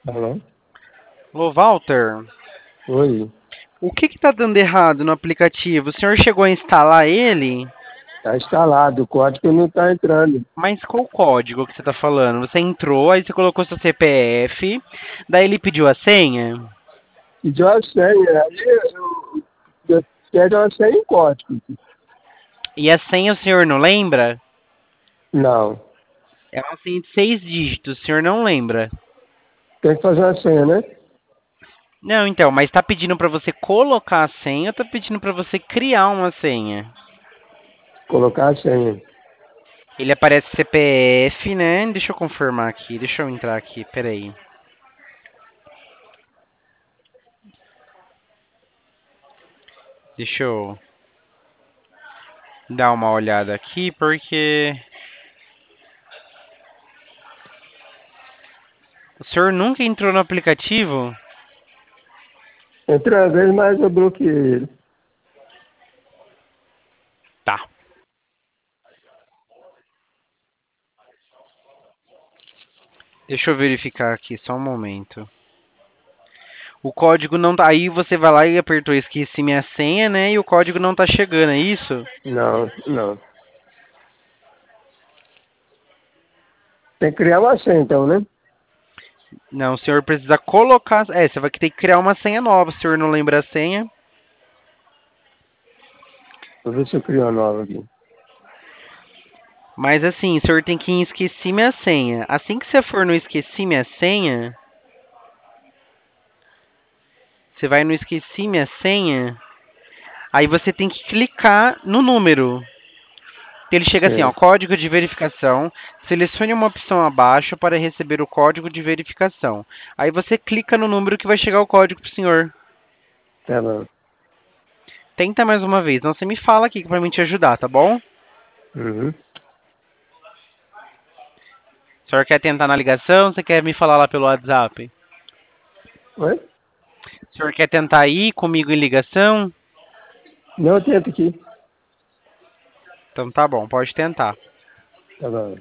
Alô? Ô, Walter, Oi, o que tá dando errado no aplicativo? O senhor chegou a instalar ele? tá instalado, o código não tá entrando. Mas qual o código que você tá falando? Você entrou, aí você colocou seu CPF, daí ele pediu a senha? Pediu a senha, aí eu quero a senha em código. E a senha o senhor não lembra? Não, É uma senha de 6 dígitos, o senhor não lembra? tem que fazer a senha, né? Não, então, mas tá pedindo pra você colocar a senha ou tá pedindo pra você criar uma senha? Colocar a senha. Ele aparece CPF, né? Deixa eu confirmar aqui, deixa eu entrar aqui, peraí. Deixa eu dar uma olhada aqui, porque o senhor nunca entrou no aplicativo? Entrou uma vez, mas eu bloqueei ele. Tá. Deixa eu verificar aqui, só um momento. O código não tá. Aí você vai lá e apertou esqueci minha senha, né? E o código não tá chegando, é isso? Não, não. Tem que criar uma senha, então, né? Não, o senhor precisa colocar. É, você vai ter que criar uma senha nova. Se o senhor não lembra a senha. Vou ver se eu crio uma nova aqui. Mas assim, o senhor tem que ir em esqueci minha senha. Assim que você for no esqueci minha senha, você vai no esqueci minha senha. Aí você tem que clicar no número. Ele chega assim, ó, Certo, código de verificação. Selecione uma opção abaixo para receber o código de verificação. Aí você clica no número que vai chegar o código pro senhor. tá bom. Tenta mais uma vez. Não, você me fala aqui pra mim te ajudar, tá bom? Uhum. O senhor quer tentar na ligação ou você quer me falar lá pelo WhatsApp? Oi? O senhor quer tentar aí comigo em ligação? Não, eu tento aqui. Então tá bom, pode tentar. Tá bom.